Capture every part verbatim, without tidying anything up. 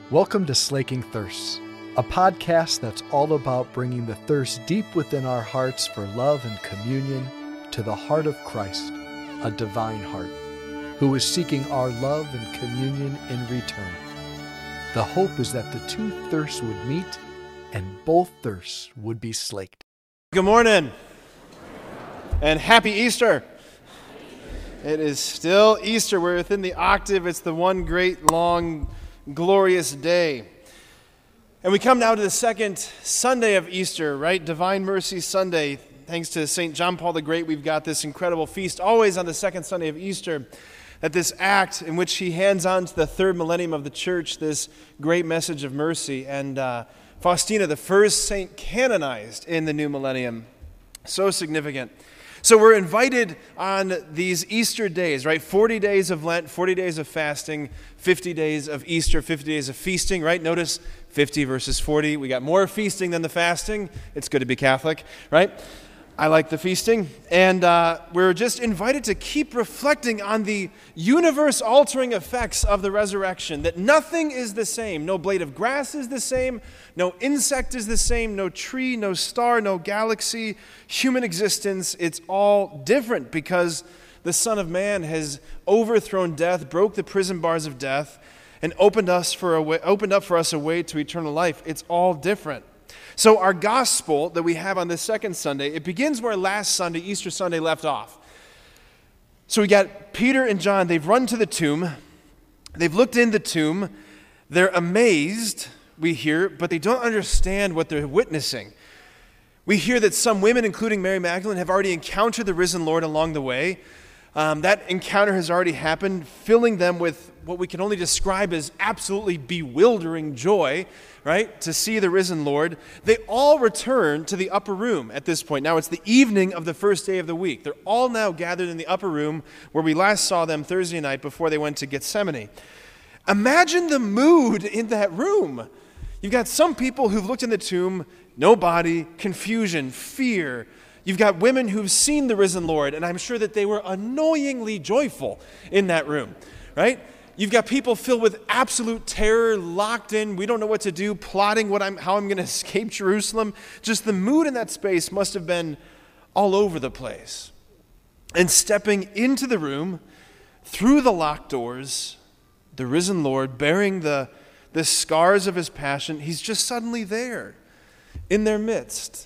Welcome to Slaking Thirsts, a podcast that's all about bringing the thirst deep within our hearts for love and communion to the heart of Christ, a divine heart, who is seeking our love and communion in return. The hope is that the two thirsts would meet and both thirsts would be slaked. Good morning and happy Easter. It is still Easter. We're within the octave. It's the one great, long, glorious day. And we come now to the second Sunday of Easter, right? Divine Mercy Sunday. Thanks to Saint John Paul the Great, we've got this incredible feast always on the second Sunday of Easter. That this act in which he hands on to the third millennium of the church this great message of mercy. And uh, Faustina, the first saint canonized in the new millennium. So significant. So we're invited on these Easter days, right? forty days of Lent, forty days of fasting, fifty days of Easter, fifty days of feasting, right? Notice fifty versus forty. We got more feasting than the fasting. It's good to be Catholic, right? I like the feasting. And uh, we're just invited to keep reflecting on the universe-altering effects of the resurrection, that nothing is the same. No blade of grass is the same. No insect is the same. No tree, no star, no galaxy, human existence. It's all different because the Son of Man has overthrown death, broke the prison bars of death, and opened us for a way, opened up for us a way to eternal life. It's all different. So our gospel that we have on this second Sunday, it begins where last Sunday, Easter Sunday, left off. So we got Peter and John. They've run to the tomb. They've looked in the tomb. They're amazed, we hear, but they don't understand what they're witnessing. We hear that some women, including Mary Magdalene, have already encountered the risen Lord along the way. Um, that encounter has already happened, filling them with what we can only describe as absolutely bewildering joy, right, to see the risen Lord. They all return to the upper room at this point. Now it's the evening of the first day of the week. They're all now gathered in the upper room where we last saw them Thursday night before they went to Gethsemane. Imagine the mood in that room. You've got some people who've looked in the tomb, no body, confusion, fear. You've got women who've seen the risen Lord, and I'm sure that they were annoyingly joyful in that room, right? You've got people filled with absolute terror, locked in, we don't know what to do, plotting what I'm, how I'm going to escape Jerusalem. Just the mood in that space must have been all over the place. And stepping into the room, through the locked doors, the risen Lord, bearing the, the scars of his passion, he's just suddenly there, in their midst.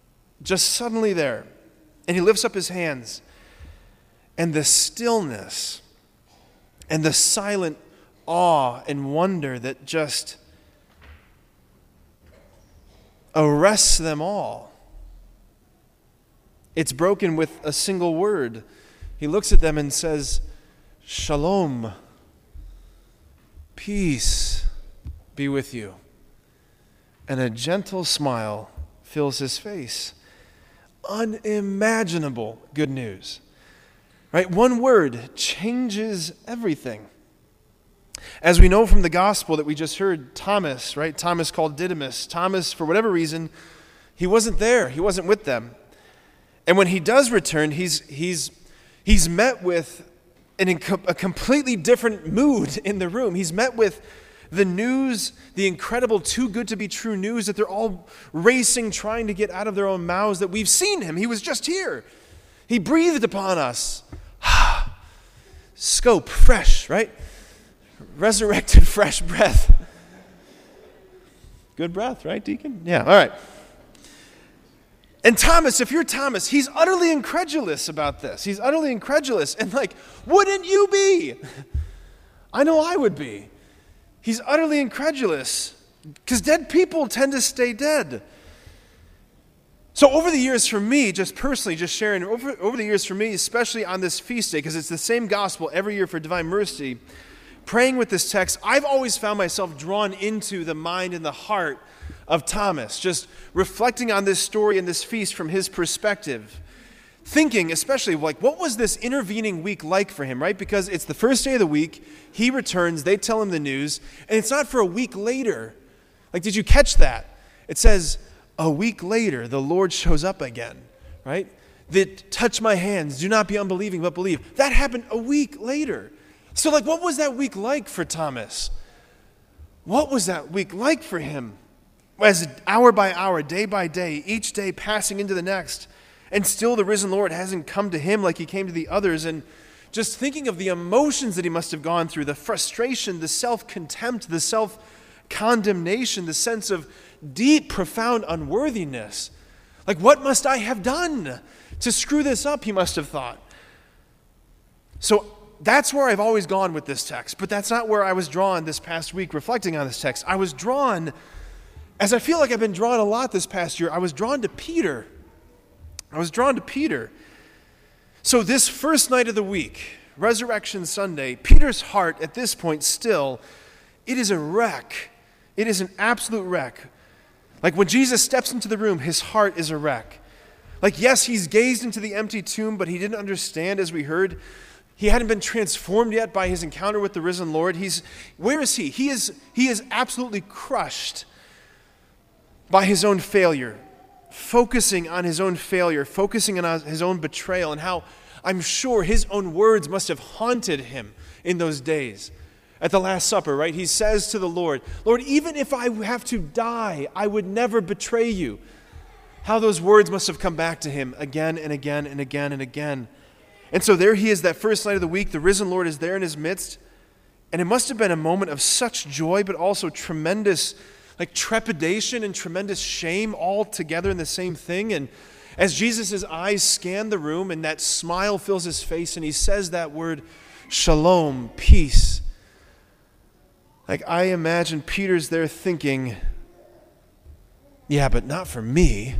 Just suddenly there. And he lifts up his hands. And the stillness and the silent awe and wonder that just arrests them all. It's broken with a single word. He looks at them and says, "Shalom, peace be with you." And a gentle smile fills his face. Unimaginable good news. Right? One word changes everything. As we know from the gospel that we just heard, Thomas, right? Thomas called Didymus. Thomas, for whatever reason, he wasn't there. He wasn't with them. And when he does return, he's he's he's met with an, a completely different mood in the room. He's met with the news, the incredible, too good to be true news that they're all racing, trying to get out of their own mouths, that we've seen him. He was just here. He breathed upon us. Scope, fresh, right? Resurrected, fresh breath. Good breath, right, Deacon? Yeah, all right. And Thomas, if you're Thomas, he's utterly incredulous about this. He's utterly incredulous. And like, wouldn't you be? I know I would be. He's utterly incredulous because dead people tend to stay dead. So over the years for me, just personally, just sharing, over, over the years for me, especially on this feast day, because it's the same gospel every year for Divine Mercy, praying with this text, I've always found myself drawn into the mind and the heart of Thomas, just reflecting on this story and this feast from his perspective. Thinking, especially, like, what was this intervening week like for him, right? Because it's the first day of the week, he returns, they tell him the news, and it's not for a week later. Like, did you catch that? It says, a week later, the Lord shows up again, right? That touch my hands, do not be unbelieving, but believe. That happened a week later. So, like, what was that week like for Thomas? what was that week like for him? As hour by hour, day by day, each day passing into the next, and still the risen Lord hasn't come to him like he came to the others. And just thinking of the emotions that he must have gone through, the frustration, the self-contempt, the self-condemnation, the sense of deep, profound unworthiness. Like, what must I have done to screw this up, he must have thought. So that's where I've always gone with this text, but that's not where I was drawn this past week reflecting on this text. I was drawn, as I feel like I've been drawn a lot this past year, I was drawn to Peter. I was drawn to Peter. So this first night of the week, Resurrection Sunday, Peter's heart at this point still, it is a wreck. It is an absolute wreck. Like when Jesus steps into the room, his heart is a wreck. Like, yes, he's gazed into the empty tomb, but he didn't understand, as we heard. He hadn't been transformed yet by his encounter with the risen Lord. He's, where is he? He is, he is absolutely crushed by his own failure, focusing on his own failure, focusing on his own betrayal, and how I'm sure his own words must have haunted him in those days. At the Last Supper, right? He says to the Lord, Lord, even if I have to die, I would never betray you. How those words must have come back to him again and again and again and again. And so there he is, that first night of the week. The risen Lord is there in his midst. And it must have been a moment of such joy, but also tremendous like trepidation and tremendous shame all together in the same thing. And as Jesus' eyes scan the room and that smile fills his face and he says that word, shalom, peace. Like I imagine Peter's there thinking, yeah, but not for me.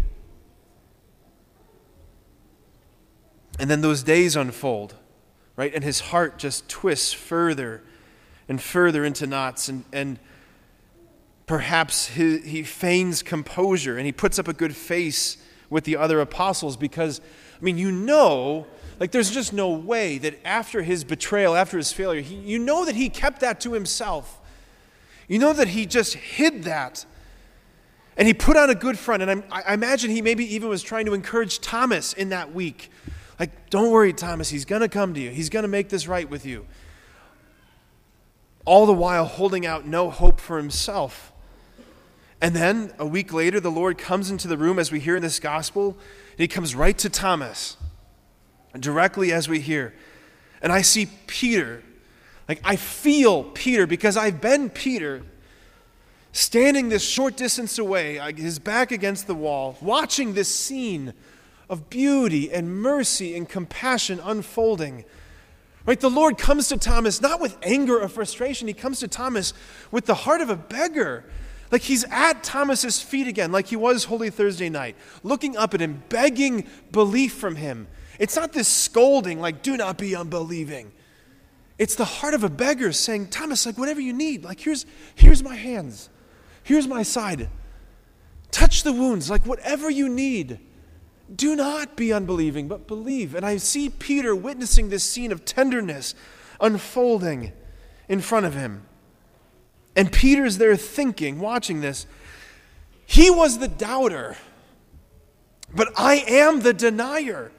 And then those days unfold, right? And his heart just twists further and further into knots. And, and perhaps he, he feigns composure and he puts up a good face with the other apostles because, I mean, you know, like there's just no way that after his betrayal, after his failure, he, you know that he kept that to himself. You know that he just hid that. And he put on a good front. And I, I imagine he maybe even was trying to encourage Thomas in that week. Like, don't worry, Thomas, he's going to come to you. He's going to make this right with you. All the while holding out no hope for himself. And then a week later, the Lord comes into the room as we hear in this gospel. And he comes right to Thomas, directly as we hear. And I see Peter. Like, I feel Peter because I've been Peter, standing this short distance away, his back against the wall, watching this scene of beauty and mercy and compassion unfolding. Right? The Lord comes to Thomas not with anger or frustration. He comes to Thomas with the heart of a beggar. Like he's at Thomas's feet again, like he was Holy Thursday night, looking up at him, begging belief from him. It's not this scolding like, do not be unbelieving. It's the heart of a beggar saying, Thomas, like whatever you need, like here's, here's my hands. Here's my side. Touch the wounds, like whatever you need. Do not be unbelieving, but believe. And I see Peter witnessing this scene of tenderness unfolding in front of him. And Peter's there thinking, watching this, he was the doubter, but I am the denier.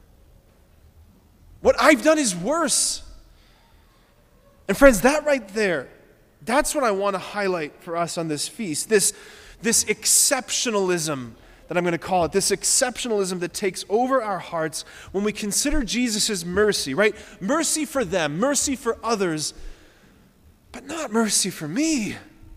What I've done is worse. And friends, that right there, that's what I want to highlight for us on this feast. This, this exceptionalism that I'm going to call it, this exceptionalism that takes over our hearts when we consider Jesus' mercy, right? Mercy for them, mercy for others, but not mercy for me.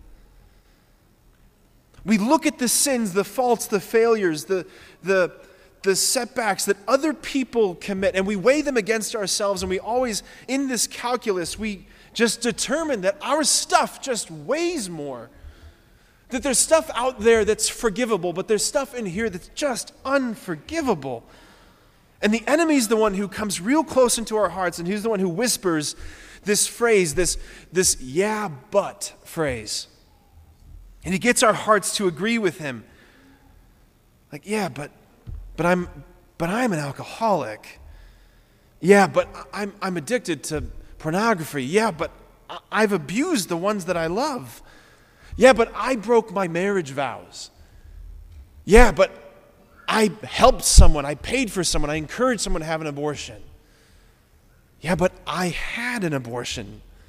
We look at the sins, the faults, the failures, the, the, the setbacks that other people commit, and we weigh them against ourselves, and we always, in this calculus, we just determine that our stuff just weighs more. That there's stuff out there that's forgivable, but there's stuff in here that's just unforgivable. And the enemy's the one who comes real close into our hearts, and he's the one who whispers this phrase, this, this yeah, but phrase. And he gets our hearts to agree with him. Like, yeah, but but I'm but I'm an alcoholic. Yeah, but I'm I'm addicted to pornography. Yeah, but I've abused the ones that I love. Yeah, but I broke my marriage vows. Yeah, but I helped someone, I paid for someone, I encouraged someone to have an abortion. Yeah, but I had an abortion.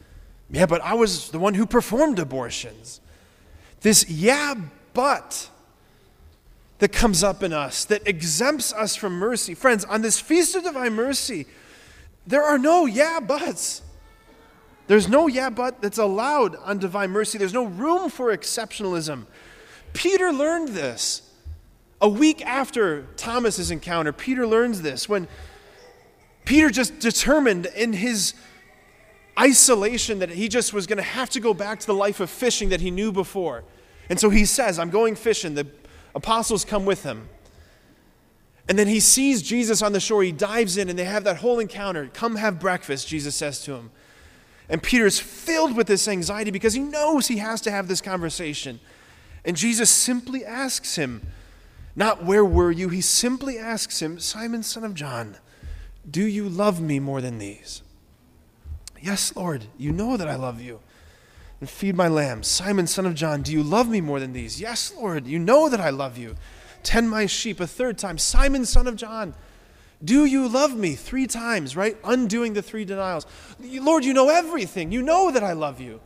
Yeah, but I was the one who performed abortions. This yeah, but that comes up in us, that exempts us from mercy. Friends, on this Feast of Divine Mercy, there are no yeah, buts. There's no yeah, but that's allowed on Divine Mercy. There's no room for exceptionalism. Peter learned this. A week after Thomas's encounter, Peter learns this when Peter just determined in his isolation that he just was going to have to go back to the life of fishing that he knew before. And so he says, I'm going fishing. The apostles come with him. And then he sees Jesus on the shore. He dives in and they have that whole encounter. Come have breakfast, Jesus says to him. And Peter's filled with this anxiety because he knows he has to have this conversation. And Jesus simply asks him, not where were you? He simply asks him, Simon, son of John, do you love me more than these? Yes, Lord, you know that I love you. And feed my lambs. Simon, son of John, do you love me more than these? Yes, Lord, you know that I love you. Tend my sheep. A third time, Simon, son of John, do you love me? Three times, right? Undoing the three denials. Lord, you know everything. You know that I love you.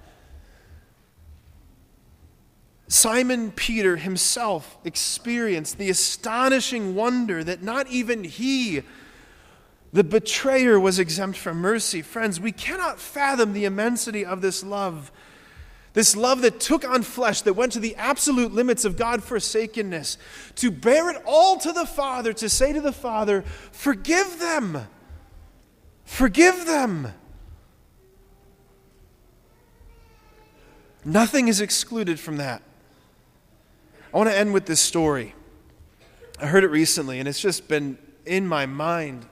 Simon Peter himself experienced the astonishing wonder that not even he, the betrayer, was exempt from mercy. Friends, we cannot fathom the immensity of this love. This love that took on flesh, that went to the absolute limits of God-forsakenness, to bear it all to the Father, to say to the Father, forgive them. Forgive them. Nothing is excluded from that. I want to end with this story. I heard it recently, and it's just been in my mind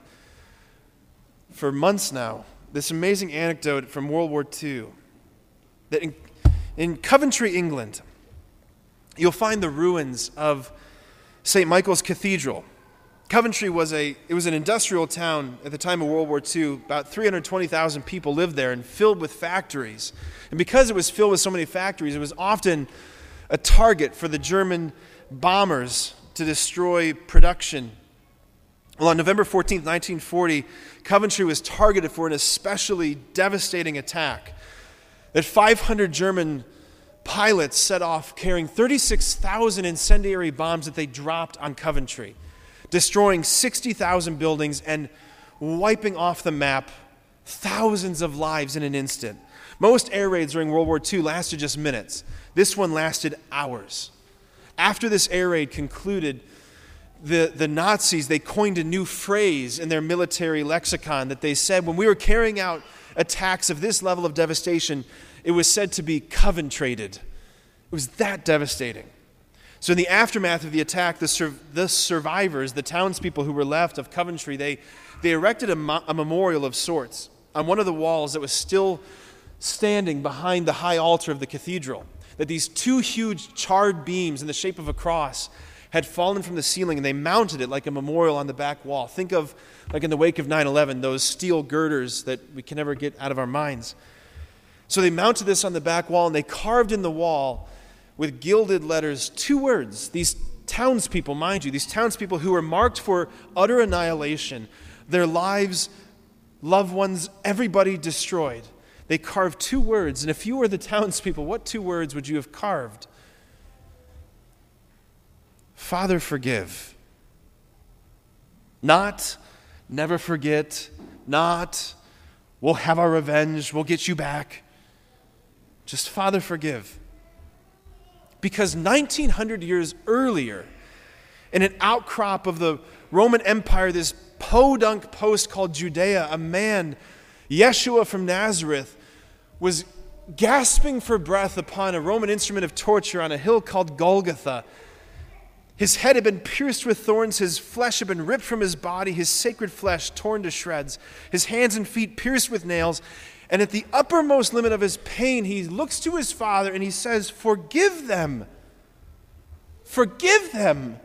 for months now. This amazing anecdote from World War Two. That in, in Coventry, England, you'll find the ruins of Saint Michael's Cathedral. Coventry was a it was an industrial town at the time of World War Two. About three hundred twenty thousand people lived there and filled with factories. And because it was filled with so many factories, it was often a target for the German bombers to destroy production. Well, on November fourteenth, nineteen forty, Coventry was targeted for an especially devastating attack that five hundred German pilots set off carrying thirty-six thousand incendiary bombs that they dropped on Coventry, destroying sixty thousand buildings and wiping off the map thousands of lives in an instant. Most air raids during World War Two lasted just minutes. This one lasted hours. After this air raid concluded, the, the Nazis, they coined a new phrase in their military lexicon that they said, when we were carrying out attacks of this level of devastation, it was said to be Coventrated. It was that devastating. So in the aftermath of the attack, the, sur- the survivors, the townspeople who were left of Coventry, they, they erected a, mo- a memorial of sorts on one of the walls that was still standing behind the high altar of the cathedral. That these two huge charred beams in the shape of a cross had fallen from the ceiling, and they mounted it like a memorial on the back wall. Think of, like in the wake of nine eleven, those steel girders that we can never get out of our minds. So they mounted this on the back wall, and they carved in the wall with gilded letters two words. These townspeople, mind you, these townspeople who were marked for utter annihilation, their lives, loved ones, everybody destroyed. They carved two words, and if you were the townspeople, what two words would you have carved? Father, forgive. Not, never forget. Not, we'll have our revenge, we'll get you back. Just, Father, forgive. Because nineteen hundred years earlier, in an outcrop of the Roman Empire, this podunk post called Judea, a man, Yeshua from Nazareth, was gasping for breath upon a Roman instrument of torture on a hill called Golgotha. His head had been pierced with thorns, his flesh had been ripped from his body, his sacred flesh torn to shreds, his hands and feet pierced with nails, and at the uppermost limit of his pain, he looks to his Father and he says, forgive them. Forgive them.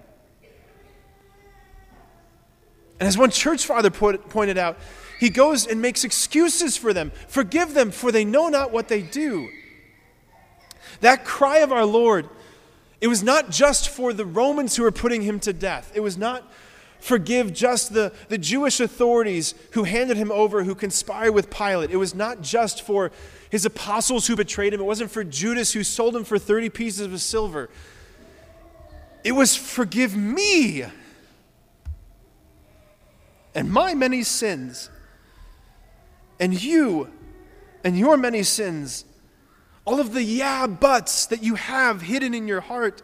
And as one church father put, pointed out, he goes and makes excuses for them. Forgive them, for they know not what they do. That cry of our Lord, it was not just for the Romans who were putting him to death. It was not forgive just the, the Jewish authorities who handed him over, who conspired with Pilate. It was not just for his apostles who betrayed him. It wasn't for Judas who sold him for thirty pieces of silver. It was forgive me and my many sins, and you and your many sins, all of the yeah buts that you have hidden in your heart.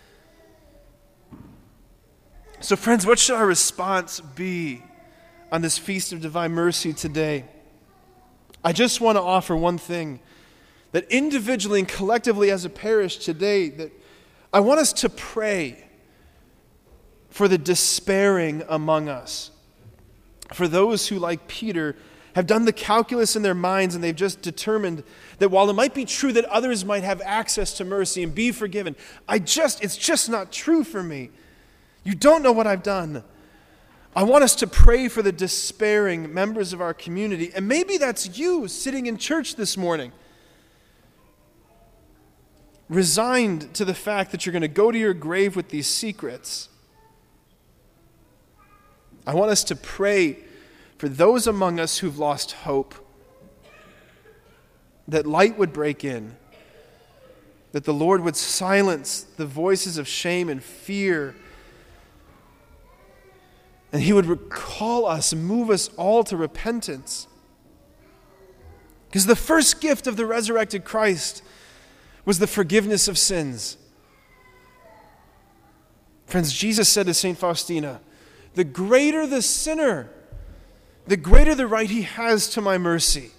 So friends, what should our response be on this Feast of Divine Mercy today? I just want to offer one thing, that individually and collectively as a parish today, that I want us to pray for the despairing among us, for those who, like Peter, have done the calculus in their minds and they've just determined that while it might be true that others might have access to mercy and be forgiven, I just, it's just not true for me. You don't know what I've done. I want us to pray for the despairing members of our community. And maybe that's you sitting in church this morning, resigned to the fact that you're going to go to your grave with these secrets. I want us to pray for those among us who've lost hope, that light would break in, that the Lord would silence the voices of shame and fear, and he would recall us, move us all to repentance. Because the first gift of the resurrected Christ was the forgiveness of sins. Friends, Jesus said to Saint Faustina, the greater the sinner, the greater the right he has to my mercy.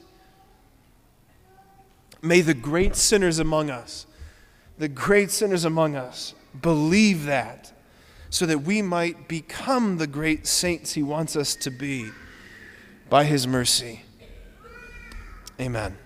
May the great sinners among us, the great sinners among us, believe that, so that we might become the great saints he wants us to be by his mercy. Amen.